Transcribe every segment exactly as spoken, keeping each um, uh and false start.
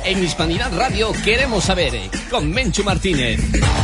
En Hispanidad Radio queremos saber, con Menchu Martínez.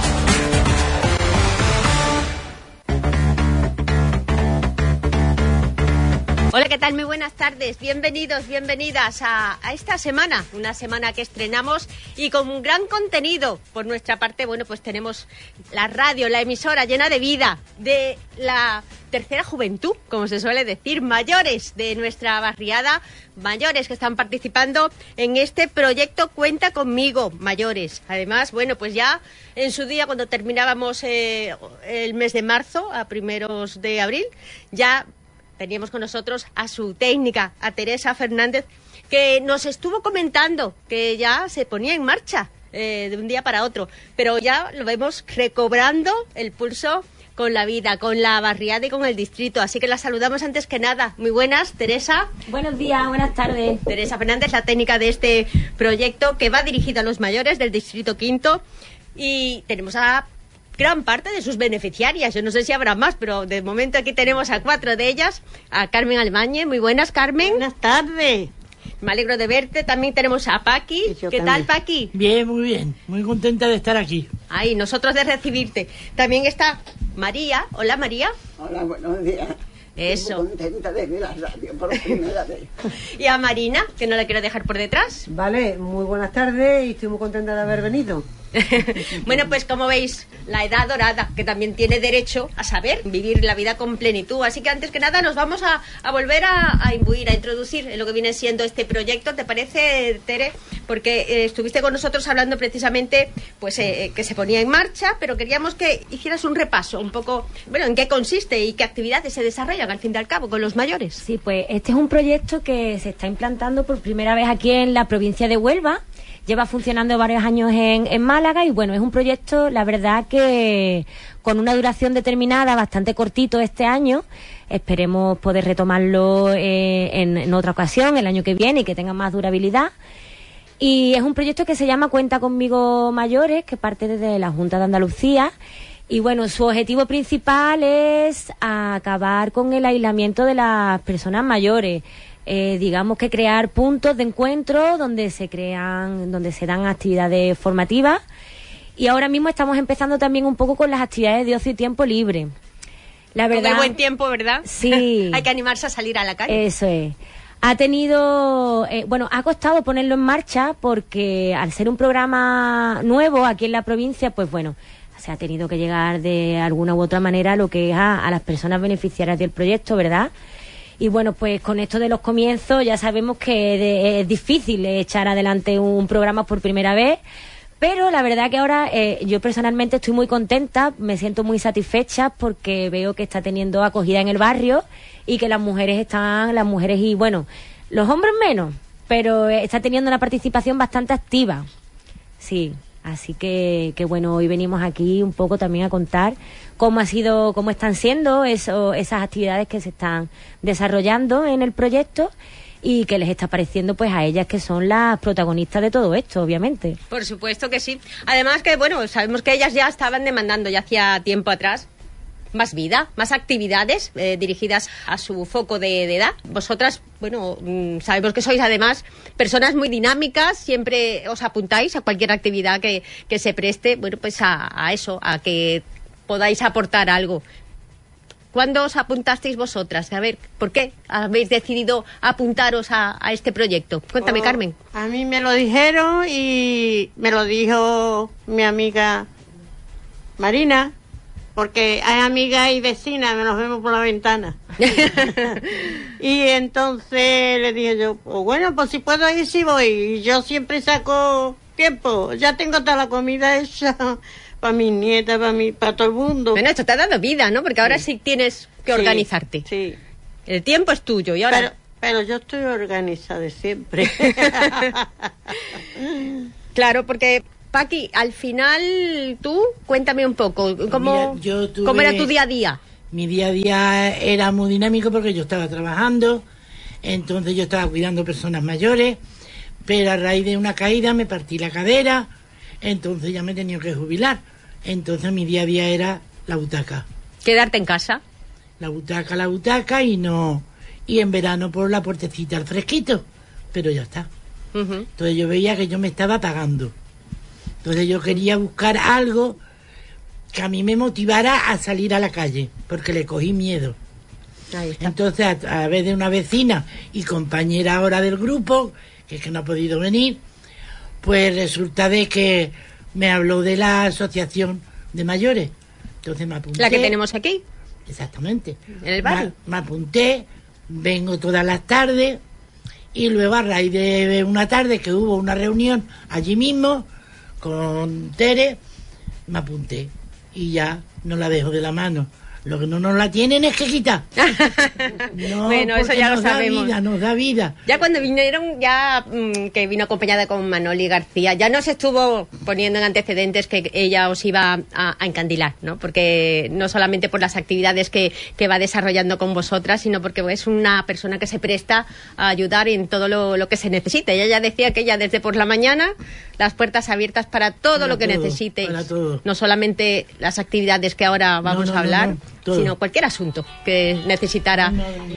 Hola, ¿qué tal? Muy buenas tardes. Bienvenidos, bienvenidas a, a esta semana, una semana que estrenamos y con un gran contenido. Por nuestra parte, bueno, pues tenemos la radio, la emisora llena de vida, de la tercera juventud, como se suele decir, mayores de nuestra barriada, mayores que están participando en este proyecto Cuenta Conmigo, mayores. Además, bueno, pues ya en su día, cuando terminábamos eh, el mes de marzo, a primeros de abril, ya teníamos con nosotros a su técnica, a Teresa Fernández, que nos estuvo comentando que ya se ponía en marcha eh, de un día para otro, pero ya lo vemos recobrando el pulso con la vida, con la barriada y con el distrito. Así que la saludamos antes que nada. Muy buenas, Teresa. Buenos días, buenas tardes. Teresa Fernández, la técnica de este proyecto que va dirigido a los mayores del distrito quinto, y tenemos a gran parte de sus beneficiarias. Yo no sé si habrá más, pero de momento aquí tenemos a cuatro de ellas. A Carmen Almañe. Muy buenas, Carmen. Buenas tardes. Me alegro de verte. También tenemos a Paqui. ¿Qué también. tal, Paqui? Bien, muy bien. Muy contenta de estar aquí. Ay, nosotros de recibirte. También está María. Hola, María. Hola, buenos días. Eso. Estoy contenta de ver la radio por primera vez. Y a Marina, que no la quiero dejar por detrás. Vale, muy buenas tardes y estoy muy contenta de haber venido. Bueno, pues como veis, la edad dorada, que también tiene derecho a saber vivir la vida con plenitud. Así que antes que nada nos vamos a, a volver a, a imbuir, a introducir en lo que viene siendo este proyecto. ¿Te parece, Tere? Porque eh, estuviste con nosotros hablando precisamente pues eh, que se ponía en marcha, pero queríamos que hicieras un repaso un poco, bueno, en qué consiste y qué actividades se desarrollan al fin y al cabo con los mayores. Sí, pues este es un proyecto que se está implantando por primera vez aquí en la provincia de Huelva. Lleva funcionando varios años en, en Málaga y bueno, es un proyecto, la verdad, que con una duración determinada, bastante cortito este año. Esperemos poder retomarlo eh, en, en otra ocasión, el año que viene, y que tenga más durabilidad. Y es un proyecto que se llama Cuenta Conmigo Mayores, que parte desde la Junta de Andalucía. Y bueno, su objetivo principal es acabar con el aislamiento de las personas mayores. Eh, digamos que crear puntos de encuentro donde se crean, donde se dan actividades formativas, y ahora mismo estamos empezando también un poco con las actividades de ocio y tiempo libre. La verdad, con el buen tiempo, ¿verdad? Sí. Hay que animarse a salir a la calle. Eso es. Ha tenido, eh, bueno, ha costado ponerlo en marcha porque al ser un programa nuevo aquí en la provincia, pues bueno, se ha tenido que llegar de alguna u otra manera a lo que es a, a las personas beneficiarias del proyecto, ¿verdad? Y bueno, pues con esto de los comienzos ya sabemos que de, es difícil echar adelante un programa por primera vez, pero la verdad que ahora eh, yo personalmente estoy muy contenta, me siento muy satisfecha porque veo que está teniendo acogida en el barrio y que las mujeres están, las mujeres y bueno, los hombres menos, pero está teniendo una participación bastante activa. Sí. Así que, que bueno, hoy venimos aquí un poco también a contar cómo ha sido, cómo están siendo eso, esas actividades que se están desarrollando en el proyecto y que les está pareciendo pues a ellas, que son las protagonistas de todo esto, obviamente. Por supuesto que sí. Además que, bueno, sabemos que ellas ya estaban demandando ya hacía tiempo atrás más vida, más actividades eh, dirigidas a su foco de, de edad. Vosotras, bueno, mmm, sabemos que sois además personas muy dinámicas, siempre os apuntáis a cualquier actividad que, que se preste, bueno, pues a, a eso, a que podáis aportar algo. ¿Cuándo os apuntasteis vosotras? A ver, ¿por qué habéis decidido apuntaros a, a este proyecto? Cuéntame, oh, Carmen. A mí me lo dijeron y me lo dijo mi amiga Marina, porque hay amigas y vecinas, nos vemos por la ventana. Y entonces le dije yo, pues bueno, pues si puedo ir, sí voy. Y yo siempre saco tiempo, ya tengo toda la comida hecha para mis nietas, para mi, para todo el mundo. Bueno, esto te ha dado vida, ¿no? Porque ahora sí, sí tienes que sí, organizarte. Sí. El tiempo es tuyo y ahora... Pero, pero yo estoy organizada de siempre. Claro, porque... Paqui, al final tú, cuéntame un poco, ¿cómo, Mira, yo tuve, ¿cómo era tu día a día? Mi día a día era muy dinámico porque yo estaba trabajando, entonces yo estaba cuidando personas mayores, pero a raíz de una caída me partí la cadera, entonces ya me he tenido que jubilar. Entonces mi día a día era la butaca. ¿Quedarte en casa? La butaca, la butaca y no... Y en verano por la puertecita al fresquito, pero ya está. Uh-huh. Entonces yo veía que yo me estaba pagando. Entonces yo quería buscar algo que a mí me motivara a salir a la calle, porque le cogí miedo. Ahí está. Entonces, a través de una vecina y compañera ahora del grupo, que es que no ha podido venir, pues resulta de que me habló de la asociación de mayores. Entonces me apunté. La que tenemos aquí. Exactamente. En el barrio. Me, me apunté, vengo todas las tardes, y luego a raíz de una tarde que hubo una reunión allí mismo con Tere, me apunté y ya no la dejo de la mano. Lo que no nos la tienen es que quitar. No, bueno, eso ya lo sabemos. Nos da vida, nos da vida. Ya cuando vinieron, ya mmm, que vino acompañada con Manoli García, ya nos estuvo poniendo en antecedentes que ella os iba a, a encandilar, ¿no? Porque no solamente por las actividades que, que va desarrollando con vosotras, sino porque es una persona que se presta a ayudar en todo lo, lo que se necesite. Ella ya decía que ella desde por la mañana, las puertas abiertas para todo para lo que todo, necesitéis. No solamente las actividades que ahora vamos no, no, a hablar. No, no. Todo. Sino cualquier asunto que necesitara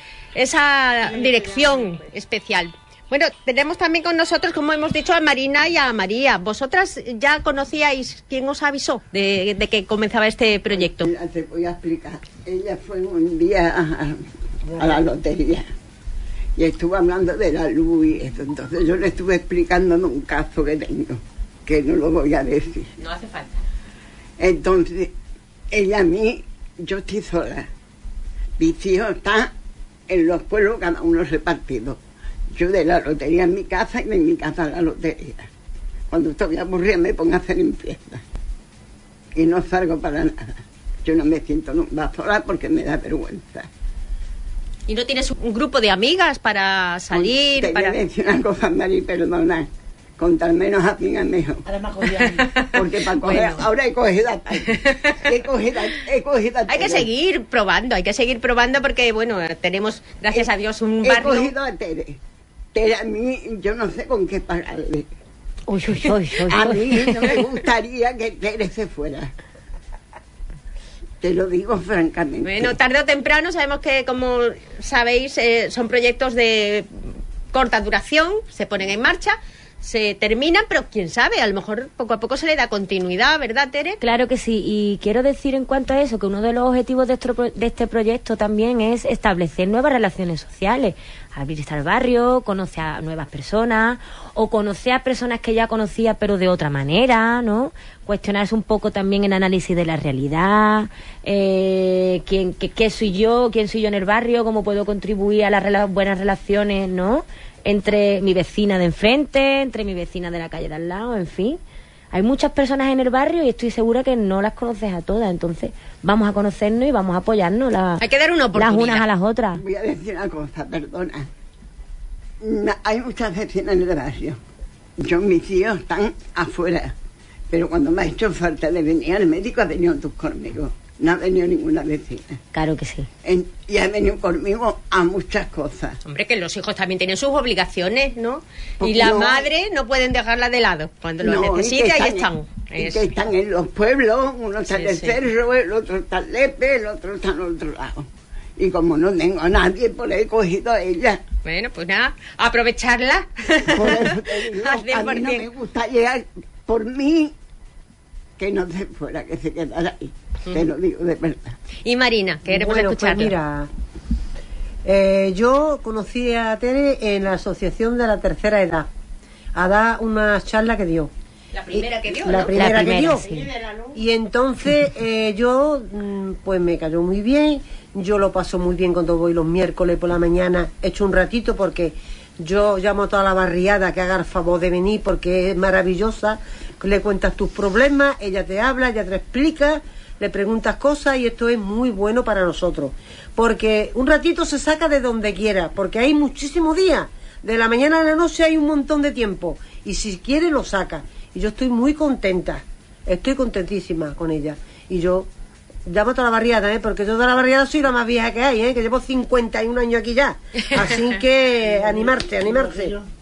esa dirección especial. Bueno, tenemos también con nosotros, como hemos dicho, a Marina y a María. ¿Vosotras ya conocíais quién os avisó de, de que comenzaba este proyecto? Te voy a explicar. Ella fue un día a, a la lotería y estuvo hablando de la luz y eso. Entonces yo le estuve explicando un caso que tengo, que no lo voy a decir. No hace falta. Entonces, ella a mí... Yo estoy sola. Mis hijos están en los pueblos, cada uno repartido. Yo de la lotería en mi casa y de mi casa a la lotería. Cuando estoy aburrida me pongo a hacer limpieza. Y no salgo para nada. Yo no me siento nunca sola porque me da vergüenza. ¿Y no tienes un grupo de amigas para salir? Te para... voy a decir una cosa, Mari, perdona. Contar menos amigas mejor. Porque para coger, bueno. Ahora he cogido he cogido, he cogido Hay que seguir probando, hay que seguir probando porque, bueno, tenemos, gracias he, a Dios, un barrio... He cogido a Tere. Tere a mí, yo no sé con qué pagarle. Uy, uy, uy, uy, a mí no me gustaría que Tere se fuera. Te lo digo francamente. Bueno, tarde o temprano, sabemos que, como sabéis, eh, son proyectos de corta duración, se ponen en marcha, se terminan, pero quién sabe, a lo mejor poco a poco se le da continuidad, ¿verdad, Tere? Claro que sí, y quiero decir en cuanto a eso, que uno de los objetivos de, este, de este proyecto también es establecer nuevas relaciones sociales, abrirse al barrio, conocer a nuevas personas, o conocer a personas que ya conocía pero de otra manera, ¿no? Cuestionarse un poco también el análisis de la realidad, eh, quién, qué, qué soy yo, quién soy yo en el barrio, cómo puedo contribuir a las rela- buenas relaciones, ¿no?, entre mi vecina de enfrente, entre mi vecina de la calle de al lado, en fin. Hay muchas personas en el barrio y estoy segura que no las conoces a todas, entonces vamos a conocernos y vamos a apoyarnos la, hay que dar una oportunidad. Las unas a las otras. Voy a decir una cosa, perdona. No, hay muchas vecinas en el barrio. Yo, mis hijos están afuera, pero cuando me ha hecho falta de venir al médico ha venido tú conmigo. No ha venido ninguna vecina. Claro que sí. En, y ha venido conmigo a muchas cosas. Hombre, que los hijos también tienen sus obligaciones, ¿no? Porque y la no, madre no pueden dejarla de lado. Cuando lo no, necesite, ahí están. En, y que están en los pueblos, uno está sí, en el sí. cerro, el otro está en Lepe, el otro está en otro lado. Y como no tengo a nadie, pues he cogido a ella. Bueno, pues nada, aprovecharla. Por eso te digo, a mí no me gusta llegar por mí, que no se fuera, que se quedara ahí. Mm. Te lo digo de verdad. Y Marina, queremos bueno, escucharla. Pues mira, eh, yo conocí a Tere en la asociación de la tercera edad, a dar una charla que dio. La primera que dio, La ¿no? primera, la primera que dio. Sí. Y entonces eh, yo, pues me cayó muy bien, yo lo paso muy bien cuando voy los miércoles por la mañana, echo un ratito porque yo llamo a toda la barriada que haga el favor de venir porque es maravillosa, le cuentas tus problemas, ella te habla, ella te explica, le preguntas cosas y esto es muy bueno para nosotros, porque un ratito se saca de donde quiera, porque hay muchísimos días, de la mañana a la noche hay un montón de tiempo, y si quiere lo saca, y yo estoy muy contenta, estoy contentísima con ella, y yo llamo a toda la barriada, ¿eh? Porque yo de la barriada soy la más vieja que hay, ¿eh? Que llevo cincuenta y un años aquí ya, así que animarse, animarse.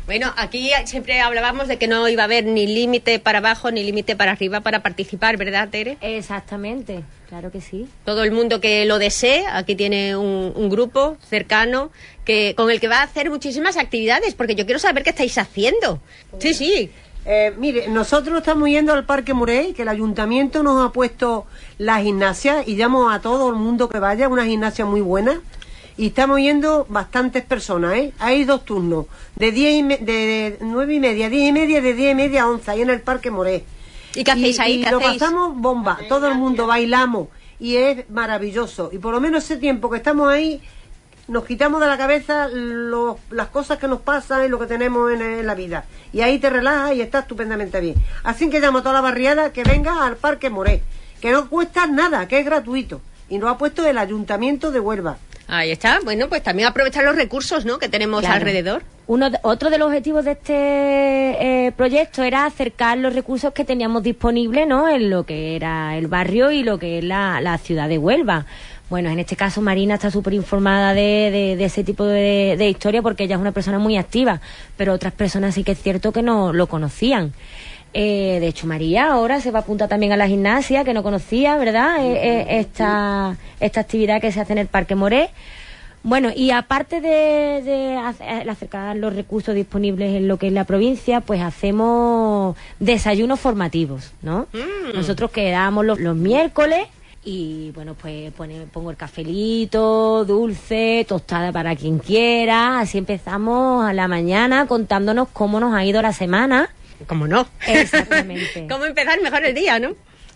Bueno, aquí siempre hablábamos de que no iba a haber ni límite para abajo ni límite para arriba para participar, ¿verdad, Tere? Exactamente, claro que sí. Todo el mundo que lo desee, aquí tiene un, un grupo cercano que con el que va a hacer muchísimas actividades, porque yo quiero saber qué estáis haciendo. Sí, sí. Eh, mire, nosotros estamos yendo al Parque Morey, que el ayuntamiento nos ha puesto la gimnasia, y llamo a todo el mundo que vaya, una gimnasia muy buena. Y estamos yendo bastantes personas, ¿eh? Hay dos turnos, de diez y me, de, de nueve y media, diez y media, de diez y media a once, ahí en el Parque Morey. ¿Y qué hacéis ahí? Y ¿Qué lo hacéis? pasamos bomba, todo el mundo bailamos, y es maravilloso. Y por lo menos ese tiempo que estamos ahí, nos quitamos de la cabeza lo, las cosas que nos pasan y lo que tenemos en, en la vida. Y ahí te relajas y está estupendamente bien. Así que llamo a toda la barriada que venga al Parque Morey, que no cuesta nada, que es gratuito. Y nos ha puesto el Ayuntamiento de Huelva. Ahí está. Bueno, pues también aprovechar los recursos, ¿no?, que tenemos Claro. alrededor. Uno de- otro de los objetivos de este eh, proyecto era acercar los recursos que teníamos disponibles, ¿no?, en lo que era el barrio y lo que es la, la ciudad de Huelva. Bueno, en este caso Marina está súper informada de, de, de ese tipo de, de historia, porque ella es una persona muy activa, pero otras personas sí que es cierto que no lo conocían. Eh, de hecho, María ahora se va a apuntar también a la gimnasia, que no conocía, ¿verdad? Eh, eh, esta, esta actividad que se hace en el Parque Morey. Bueno, y aparte de, de hacer- acercar los recursos disponibles en lo que es la provincia, pues hacemos desayunos formativos, ¿no? Mm. Nosotros quedamos los, los miércoles y, bueno, pues pone- pongo el cafelito, dulce, tostada para quien quiera. Así empezamos a la mañana contándonos cómo nos ha ido la semana. ¿Cómo no? Exactamente. ¿Cómo empezar mejor el día, no?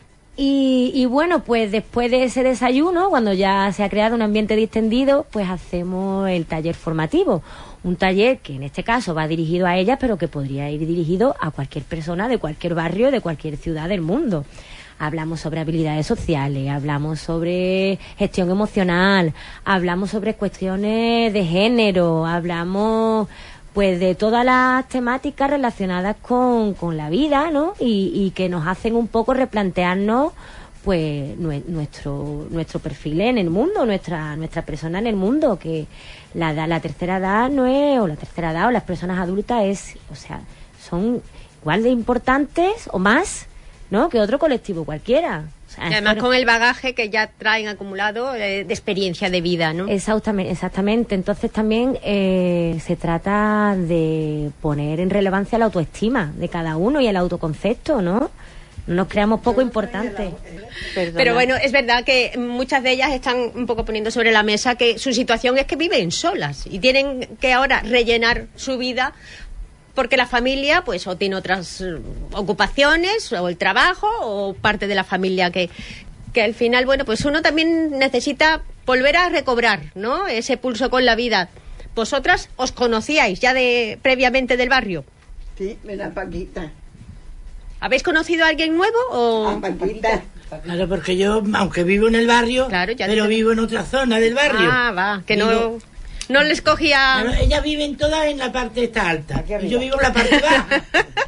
Y, y bueno, pues después de ese desayuno, cuando ya se ha creado un ambiente distendido, pues hacemos el taller formativo. Un taller que en este caso va dirigido a ellas, pero que podría ir dirigido a cualquier persona de cualquier barrio, de cualquier ciudad del mundo. Hablamos sobre habilidades sociales, hablamos sobre gestión emocional, hablamos sobre cuestiones de género, hablamos pues de todas las temáticas relacionadas con, con la vida, ¿no? Y, y que nos hacen un poco replantearnos pues nue- nuestro nuestro perfil en el mundo, nuestra nuestra persona en el mundo, que la edad- la tercera edad no es, o la tercera edad o las personas adultas es, o sea, son igual de importantes o más, ¿no?, que otro colectivo cualquiera. O sea, Y además por- con el bagaje que ya traen acumulado eh, de experiencia de vida, ¿no? Exactamente, exactamente. Entonces también eh, se trata de poner en relevancia la autoestima de cada uno y el autoconcepto, ¿no? No nos creamos poco importantes. Pero bueno, es verdad que muchas de ellas están un poco poniendo sobre la mesa que su situación es que viven solas y tienen que ahora rellenar su vida porque la familia pues o tiene otras eh, ocupaciones o el trabajo o parte de la familia que, que al final, bueno, pues uno también necesita volver a recobrar, ¿no?, ese pulso con la vida. ¿Vosotras os conocíais ya de previamente del barrio? Sí, mira, Paquita. ¿Habéis conocido a alguien nuevo o...? A Paquita. Claro, porque yo, aunque vivo en el barrio, Claro, ya pero te- vivo en otra zona del barrio. Ah, va, que no, Vivo- no les cogía... Claro, ellas viven todas en la parte esta alta. Y yo vivo en la parte baja.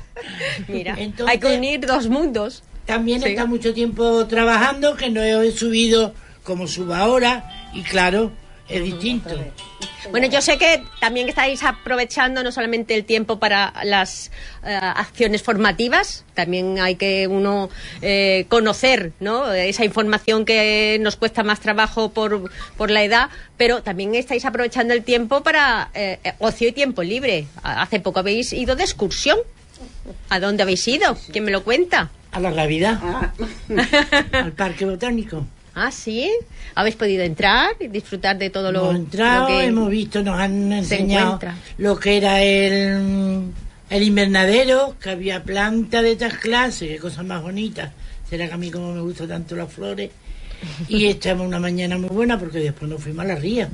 Mira, Entonces- hay que unir dos mundos. También Sí. está mucho tiempo trabajando, que no he subido como subo ahora, y claro, es distinto. Bueno, yo sé que también estáis aprovechando no solamente el tiempo para las eh, acciones formativas, también hay que uno eh, conocer, ¿no?, esa información que nos cuesta más trabajo por, por la edad, pero también estáis aprovechando el tiempo para eh, ocio y tiempo libre. Hace poco habéis ido de excursión. ¿A dónde habéis ido? ¿Quién me lo cuenta? A la Navidad, Ah, al Parque Botánico. Ah, ¿sí? ¿Habéis podido entrar y disfrutar de todo lo, Hemos entrado, lo que hemos visto, nos han enseñado encuentra? lo que era el, el invernadero, que había plantas de estas clases, qué cosas más bonitas. Será que a mí como me gustan tanto las flores. Y echamos una mañana muy buena porque después nos fuimos a la ría.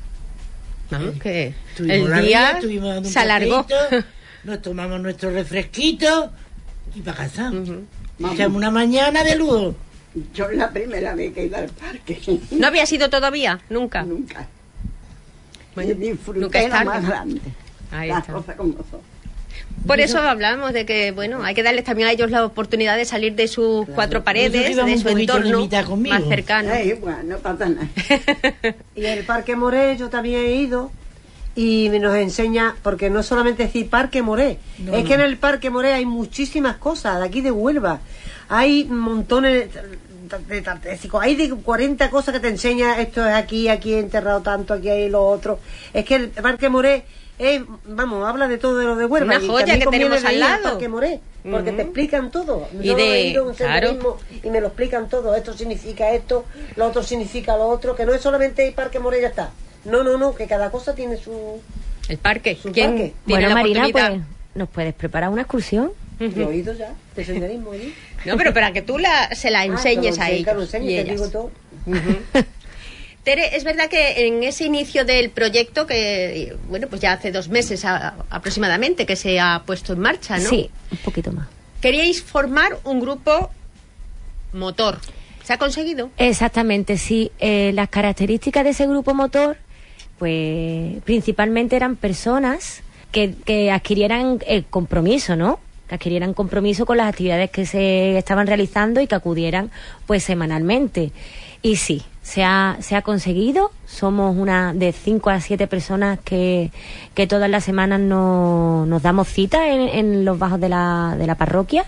Vamos, que Estuvimos el en la ría, día estuvimos dando un se alargó. paseíto, nos tomamos nuestro refresquito y para casa. Ujú. Echamos una mañana de lujo. yo la primera vez que he ido al parque. ¿No había sido todavía? Nunca. Nunca. Bueno, y disfruté nunca es lo tarde. más grande. Ahí Las está. cosas como son. Por eso hablamos de que, bueno, hay que darles también a ellos la oportunidad de salir de sus cuatro Por eso paredes, íbamos de un su poquito entorno limitadas conmigo. más cercano. Eh, igual, no pasa nada. Y el Parque Morey yo también he ido y nos enseña, porque no solamente decir Parque Moré, no, es no. que en el Parque Moré hay muchísimas cosas, de aquí de Huelva, hay montones de tartésicos, hay de cuarenta cosas que te enseña, esto es aquí, aquí he enterrado tanto, aquí hay lo otro. Es que el Parque Moré es, vamos, habla de todo de lo de Huelva. Una joya que, que tenemos al lado. Parque Moré, porque uh-huh. te explican todo. Y, de, he ido a un claro. mismo, y me lo explican todo. Esto significa esto, lo otro significa lo otro, que no es solamente el Parque Moré y ya está. No, no, no, que cada cosa tiene su... El parque. Su ¿Quién parque? Bueno, Marina, pues, ¿nos puedes preparar una excursión? Uh-huh. Yo he oído ya, de senderismo allí. No, pero para que tú la, se la enseñes ah, a ellos. Lo enseño, te digo todo. Uh-huh. Tere, es verdad que en ese inicio del proyecto, que bueno, pues ya hace dos meses a, aproximadamente que se ha puesto en marcha, ¿no? Sí, un poquito más. Queríais formar un grupo motor. ¿Se ha conseguido? Exactamente, sí. Eh, las características de ese grupo motor, pues principalmente eran personas que, que adquirieran el compromiso, ¿no? Que adquirieran compromiso con las actividades que se estaban realizando y que acudieran pues semanalmente. Y sí, se ha, se ha conseguido. Somos una de cinco a siete personas que, que todas las semanas no, nos damos cita en, en los bajos de la, de la parroquia.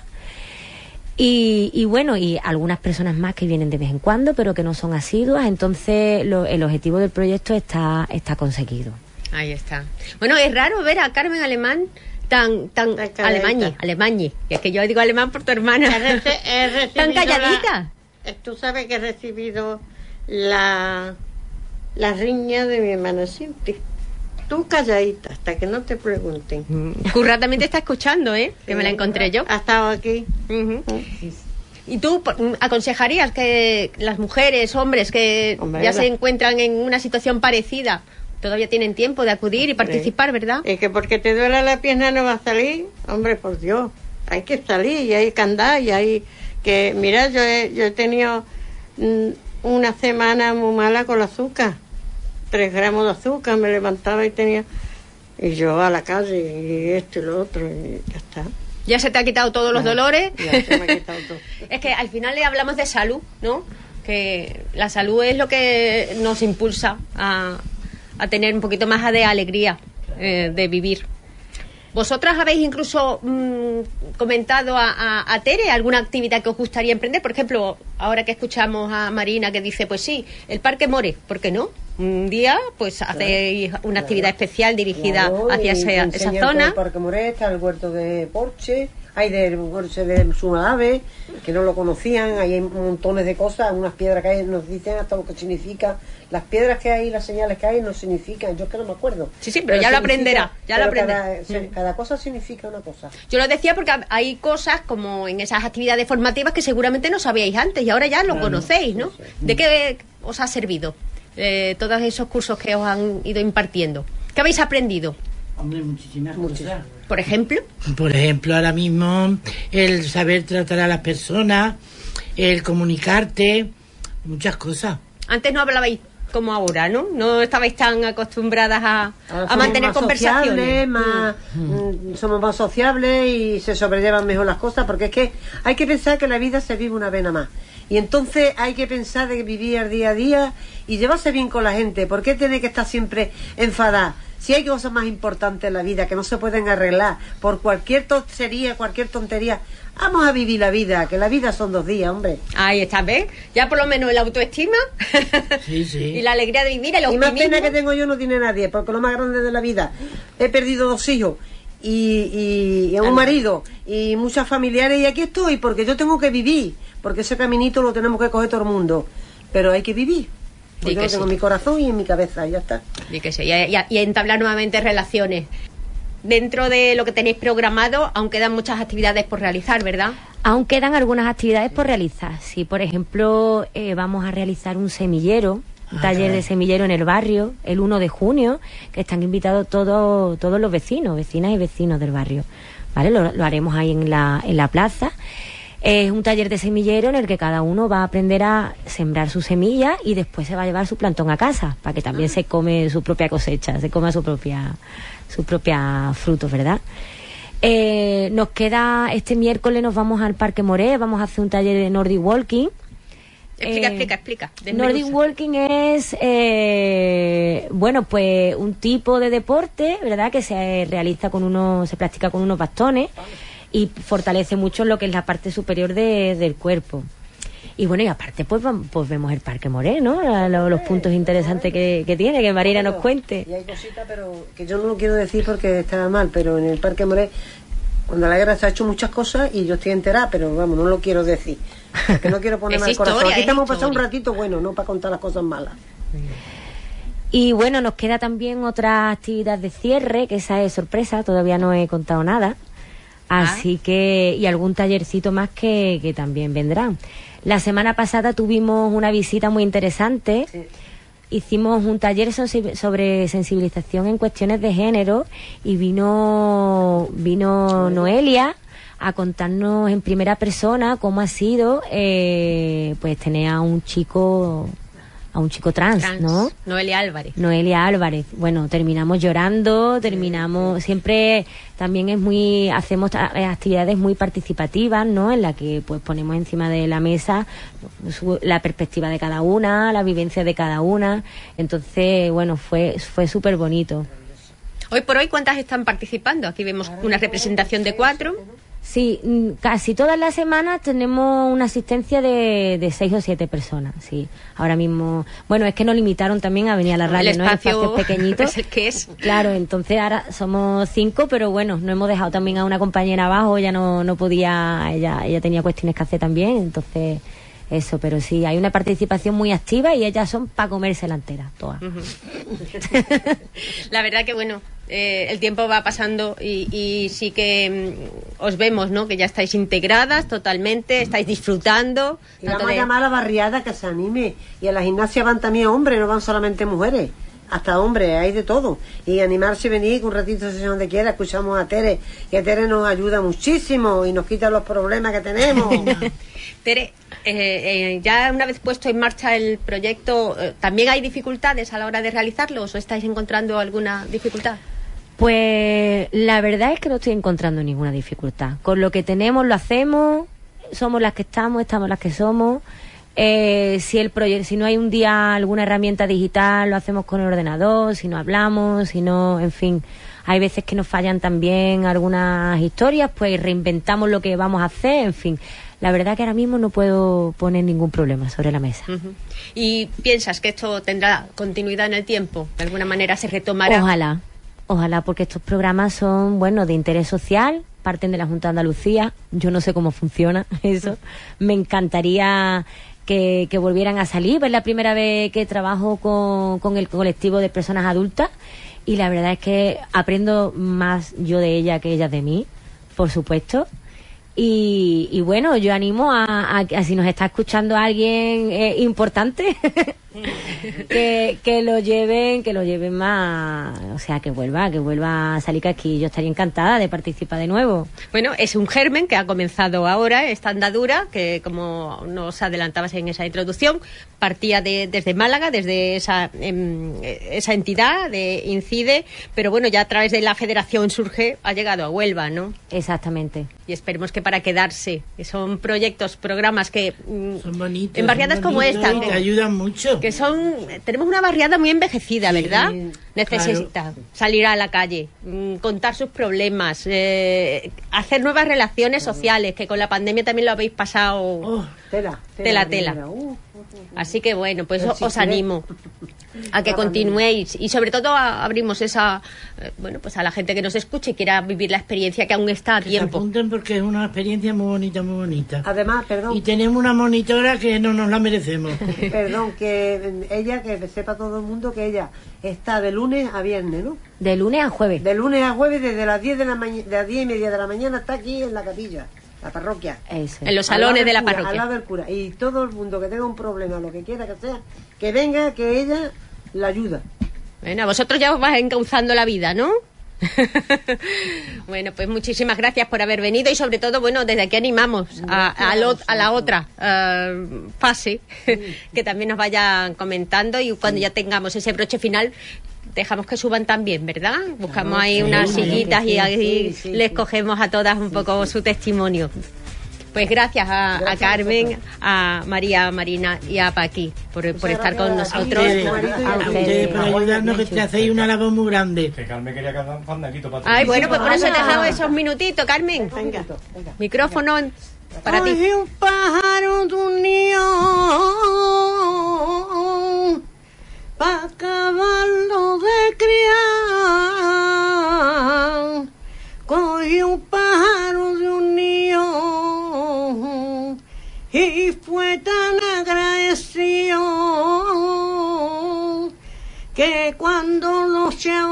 Y, y bueno, y algunas personas más que vienen de vez en cuando, pero que no son asiduas. Entonces lo, el objetivo del proyecto está, está conseguido. Ahí está. Bueno, es raro ver a Carmen Alemán tan tan alemañi, alemañi. Es que yo digo alemán por tu hermana. He reci- he tan calladita. La, tú sabes que he recibido la la riña de mi hermana Cinti. Tú calladita hasta que no te pregunten. Curra también te está escuchando, ¿eh? Que sí, me la encontré yo. Ha estado aquí. Uh-huh. Sí. ¿Y tú aconsejarías que las mujeres, hombres que Hombre, ya la... se encuentran en una situación parecida, todavía tienen tiempo de acudir y participar, verdad? Y que porque te duele la pierna no va a salir, hombre, por Dios, hay que salir y hay que andar y hay que... Mira, yo he, yo he tenido mm, una semana muy mala con el azúcar, tres gramos de azúcar, me levantaba y tenía... Y yo a la calle y esto y lo otro y ya está. ¿Ya se te ha quitado todos los Ajá, dolores? Ya se me ha quitado todo. Es que al final le hablamos de salud, ¿no? Que la salud es lo que nos impulsa a... a tener un poquito más de alegría eh, de vivir. ¿Vosotras habéis incluso mmm, comentado a, a, a Tere alguna actividad que os gustaría emprender? Por ejemplo, ahora que escuchamos a Marina que dice, pues sí, el Parque Moré, ¿por qué no? Un día, pues hacéis claro, una claro, actividad especial dirigida claro, hacia esa, esa zona. El Parque Moré, está el huerto de Porche, hay del huerto de Sumadave, que no lo conocían, hay montones de cosas, unas piedras que hay, nos dicen hasta lo que significa. Las piedras que hay, las señales que hay, no significan, yo es que no me acuerdo. Sí, sí, pero, pero ya lo aprenderá, ya lo aprenderá. Cada, se, cada cosa significa una cosa. Yo lo decía porque hay cosas como en esas actividades formativas que seguramente no sabíais antes y ahora ya lo claro, conocéis, ¿no? Sí, sí. ¿De qué os ha servido eh, todos esos cursos que os han ido impartiendo? ¿Qué habéis aprendido? Hombre, muchísimas cosas. ¿Por ejemplo? Por ejemplo, ahora mismo el saber tratar a las personas, el comunicarte, muchas cosas. Antes no hablabais como ahora, ¿no? No estabais tan acostumbradas a, a mantener conversaciones. Más, mm. Somos más sociables y se sobrellevan mejor las cosas, porque es que hay que pensar que la vida se vive una vez nada más. Y entonces hay que pensar de vivir día a día y llevarse bien con la gente. ¿Por qué tiene que estar siempre enfadada? Si hay cosas más importantes en la vida que no se pueden arreglar por cualquier tontería, cualquier tontería, vamos a vivir la vida, que la vida son dos días, hombre. Ahí está, ¿ves? Ya por lo menos la autoestima sí, sí. y la alegría de vivir, el optimismo. Y más pena que tengo yo no tiene nadie, porque lo más grande de la vida, he perdido dos hijos y, y, y un marido y muchas familiares y aquí estoy, porque yo tengo que vivir, porque ese caminito lo tenemos que coger todo el mundo, pero hay que vivir. Porque yo lo tengo sí. en mi corazón y en mi cabeza, y ya está. Y que sí, y, y, y entablar nuevamente relaciones. Dentro de lo que tenéis programado, aún quedan muchas actividades por realizar, ¿verdad? Aún quedan algunas actividades por realizar. Sí, por ejemplo, eh, vamos a realizar un semillero, un ah, taller de semillero en el barrio, el uno de junio, que están invitados todos todos los vecinos, vecinas y vecinos del barrio. ¿Vale? Lo, lo haremos ahí en la, en la plaza. Es un taller de semillero en el que cada uno va a aprender a sembrar su semilla y después se va a llevar su plantón a casa, para que también se come su propia cosecha, se coma su propia sus propios frutos, ¿verdad? Eh, nos queda, este miércoles nos vamos al Parque Moré, vamos a hacer un taller de Nordic Walking, Explica, Eh, explica, explica. Nordic desmenuza. Walking es, eh, bueno, pues un tipo de deporte, ¿verdad? Que se realiza con unos, se practica con unos bastones y fortalece mucho lo que es la parte superior de- del cuerpo. Y bueno, y aparte pues, vam- pues vemos el Parque Moré, ¿no? A lo- los puntos interesantes que, que tiene, que Marina nos cuente. Y hay cositas, pero que yo no lo quiero decir porque está mal, pero en el Parque Moré, cuando la guerra se ha hecho muchas cosas y yo estoy enterada, pero vamos, no lo quiero decir. Porque no quiero ponerme Es al corazón. historia, Aquí es estamos pasando un historia. ratito bueno, no para contar las cosas malas. Y bueno, nos queda también otra actividad de cierre, que esa es sorpresa, todavía no he contado nada. Así que, y algún tallercito más que, que también vendrán. La semana pasada tuvimos una visita muy interesante. Hicimos un taller so- sobre sensibilización en cuestiones de género y vino, vino Noelia a contarnos en primera persona cómo ha sido eh, pues tener a un chico a un chico trans, Trans, ¿no? Noelia Álvarez. Noelia Álvarez. Bueno, terminamos llorando, terminamos, siempre también es muy, hacemos ta- eh, actividades muy participativas, ¿no? En la que pues ponemos encima de la mesa su- la perspectiva de cada una, la vivencia de cada una. Entonces, bueno, fue, fue súper bonito. Hoy por hoy, ¿cuántas están participando? Aquí vemos una representación de cuatro. Sí, mm, casi todas las semanas tenemos una asistencia de, de seis o siete personas, sí. Ahora mismo, bueno, es que nos limitaron también a venir a la radio, El ¿no? espacio Espacios pequeñitos. es el que es. Claro, entonces ahora somos cinco, pero bueno, no hemos dejado también a una compañera abajo, ella no, no podía, ella, ella tenía cuestiones que hacer también, entonces eso, pero sí, hay una participación muy activa y ellas son para comérsela entera, todas. La verdad que bueno, eh, el tiempo va pasando y, y sí que mm, os vemos, ¿no? Que ya estáis integradas totalmente, estáis disfrutando. Y tanto vamos a de- llamar a la barriada que se anime. Y a la gimnasia van también hombres, no van solamente mujeres. Hasta hombres, hay de todo. Y animarse y venir un ratito si donde quiera. Escuchamos a Tere, que Tere nos ayuda muchísimo y nos quita los problemas que tenemos. Tere, eh, eh, ya una vez puesto en marcha el proyecto, eh, ¿también hay dificultades a la hora de realizarlos o estáis encontrando alguna dificultad? Pues la verdad es que no estoy encontrando ninguna dificultad. Con lo que tenemos lo hacemos, somos las que estamos, estamos las que somos. Eh, si el proyecto, si no hay un día alguna herramienta digital, lo hacemos con el ordenador, si no hablamos, si no, en fin, hay veces que nos fallan también algunas historias, pues reinventamos lo que vamos a hacer, en fin. La verdad que ahora mismo no puedo poner ningún problema sobre la mesa. Ujú. ¿Y piensas que esto tendrá continuidad en el tiempo? ¿De alguna manera se retomará? Ojalá, ojalá, porque estos programas son, bueno, de interés social, parten de la Junta de Andalucía, yo no sé cómo funciona eso, me encantaría que, que volvieran a salir, es la primera vez que trabajo con, con el colectivo de personas adultas y la verdad es que aprendo más yo de ella que ella de mí, por supuesto. Y, y bueno, yo animo a, a, a si nos está escuchando alguien eh, importante que, que lo lleven, que lo lleven más, o sea, que vuelva, que vuelva a salir aquí. Yo estaría encantada de participar de nuevo. Bueno, es un germen que ha comenzado ahora, esta andadura, que como nos adelantabas en esa introducción, partía de, desde Málaga, desde esa, em, esa entidad de Incide, pero bueno, ya a través de la Federación Surge ha llegado a Huelva, ¿no? Exactamente. Y esperemos que para quedarse, que son proyectos, programas que mm, Son bonitos. en barriadas son como bonitos esta, y te que- ayudan mucho. que son, tenemos una barriada muy envejecida, Sí, ¿verdad? claro. Necesita salir a la calle, mm, contar sus problemas, eh, hacer nuevas relaciones sociales, que con la pandemia también lo habéis pasado. Oh, Tela, Tela, tela. mira, uh. Así que bueno, pues Pero os, si os quiere- animo a que La continuéis y sobre todo a- abrimos esa, eh, bueno, pues a la gente que nos escuche y quiera vivir la experiencia que aún está a que se tiempo. apunten porque es una experiencia muy bonita, muy bonita. Además, perdón, Y tenemos una monitora que no nos la merecemos. perdón, que ella, que sepa todo el mundo que ella está de lunes a viernes, ¿no? De lunes a jueves. De lunes a jueves, desde las diez de la mañana, de las diez y media de la mañana está aquí en la capilla, la parroquia. Eso. En los Al lado salones del de la cura, parroquia. Al lado del cura. Y todo el mundo que tenga un problema, lo que quiera que sea, que venga, que ella la ayuda. Bueno, a vosotros ya os vais encauzando la vida, ¿no? Bueno, pues muchísimas gracias por haber venido y sobre todo, bueno, desde aquí animamos a, a, lo- a la otra eh, fase que también nos vayan comentando y cuando ya tengamos ese broche final dejamos que suban también, ¿verdad? Buscamos ahí sí, unas sí, sillitas sí, y ahí sí, sí, les sí. cogemos a todas un poco su testimonio. Pues gracias a, Gracias a Carmen, a vosotras. a María, Marina y a Paqui por, por estar con gracias a nosotros. ustedes, marido y a a ustedes ustedes. por ayudarnos, que te hacéis una labor muy grande. Que Carmen quería cantar un fandanguito para ti. Ay, bueno, pues por eso te Anda. dejado esos minutitos, Carmen. Venga. Micrófono para ti. Cogí un pájaro de un niño pa' acabarlo de criar. Cogí un pájaro de un niño y fue tan agradecido que cuando lo eché a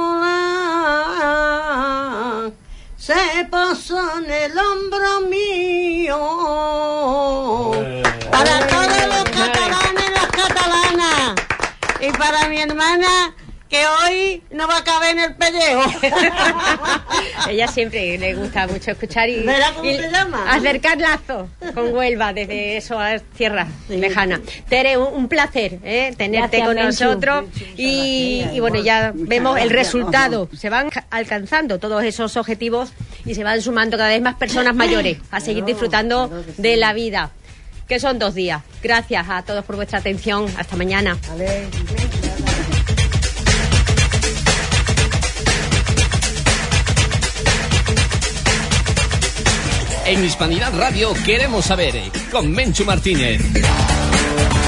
volar se pasó en el hombro mío. Eh. Para todos los catalanes y las catalanas. Y para mi hermana, que hoy no va a caber en el pellejo. Ella siempre le gusta mucho escuchar y, ¿Verá cómo y se llama? acercar lazos con Huelva desde esas tierras lejanas. Tere, un, un placer ¿eh? tenerte Gracias, con Menchu. nosotros y, y bueno, ya Muchas vemos el gracias, resultado. Se van ca- alcanzando todos esos objetivos y se van sumando cada vez más personas mayores a seguir disfrutando de la vida, que son dos días. Gracias a todos por vuestra atención. Hasta mañana. Vale. En Hispanidad Radio queremos saber, con Menchu Martínez.